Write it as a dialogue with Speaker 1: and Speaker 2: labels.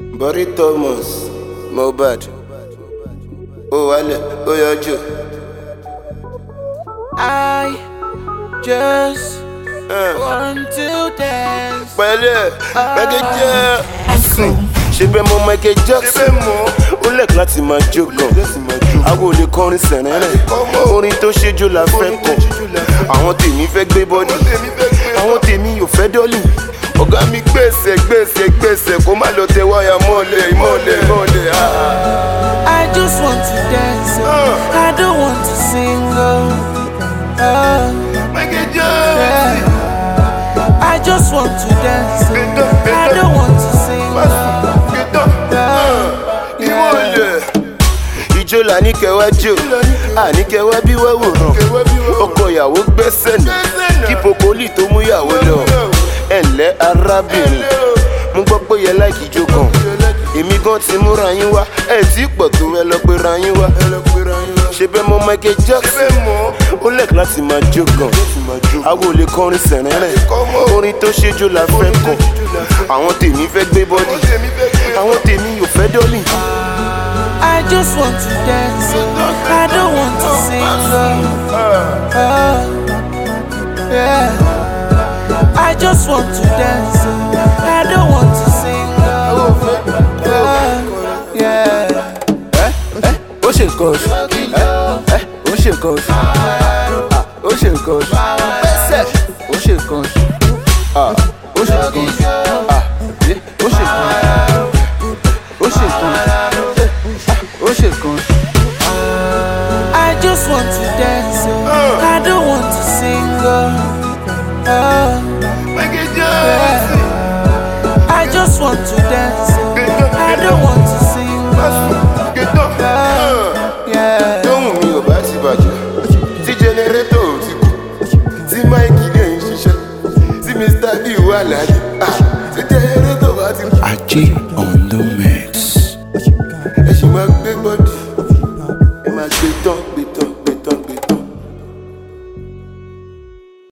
Speaker 1: Bori Thomas, Mohbad, Owale, Oyojo.
Speaker 2: I just want to dance.
Speaker 1: Pẹ̀lẹ́, Michael Jackson. Ṣé bẹ́ẹ̀ mọ Michael Jackson? Ó lẹ̀kọ́ láti máa jó gan. Awo lè kọrin sẹ̀rẹ̀rẹ̀. Orin tó ṣẹ́jọ́ la fẹ́ kọ. Àwọn tèmi fẹ́ gbé bọ́dì. Àwọn tèmi yóò fẹ́ dọ́lì. Ọ̀gá mi gbèsè kó má lọ tẹ wáyà mọ́lẹ̀.
Speaker 2: I just want to dance. I don't want to sing.
Speaker 1: Michael Jackson.
Speaker 2: I just want to dance. I don't want to sing.
Speaker 1: Ijó la ní kẹwàá jó, àní kẹwàá bí wá wòrán. Ọkọ ìyàwó gbẹ́sẹ̀ nà, kí pokoli tó mú ìyàwó lọ. Ẹ̀lẹ́ arábìnrin, mo gbọ́ pé yẹ láìkí jó gan. Èmi gan ti múra yín wá, ẹ̀ tí pọ̀ tó ẹ lọ pé ra yín wá. Ṣé bẹ́ẹ̀ mọ Michael Jackson? Ó lẹ̀kọ́ láti máa jó gan. Awo lè kọrin sẹ̀rẹ̀rẹ̀. Orin tó ṣẹ́jọ́ la fẹ́ kọ. Àwọn tèmi fẹ́ gbé bọ́dì. Àwọn tèmi yóò fẹ́ dọ́lì.
Speaker 2: I just want to dance. I don't want to sing. I just want to dance. I don't want to sing.
Speaker 3: Ó ṣe nǹkan oṣù. Ó ṣe nǹkan oṣù. Ó ṣe nǹkan oṣù. Ó ṣe nǹkan oṣù. Ó ṣe nǹkan oṣù. Ó ṣe nǹkan oṣù. Ó ṣe nǹkan oṣù.
Speaker 2: I just want to dance. I don't want to sing.
Speaker 1: Michael Jackson.
Speaker 2: I just want to dance. I don't want to sing.
Speaker 1: Tóhùn mi ò bá ti bàjẹ́, tí jẹnẹrétọ̀ ò ti kú, tí máìkì dẹ̀ ń ṣiṣẹ́, tí Mr. B wà láyé, tí jẹnẹrétọ̀ bá ti kú.
Speaker 3: Ajé on the mix.
Speaker 1: Ẹ ṣì máa gbé bọ́dì.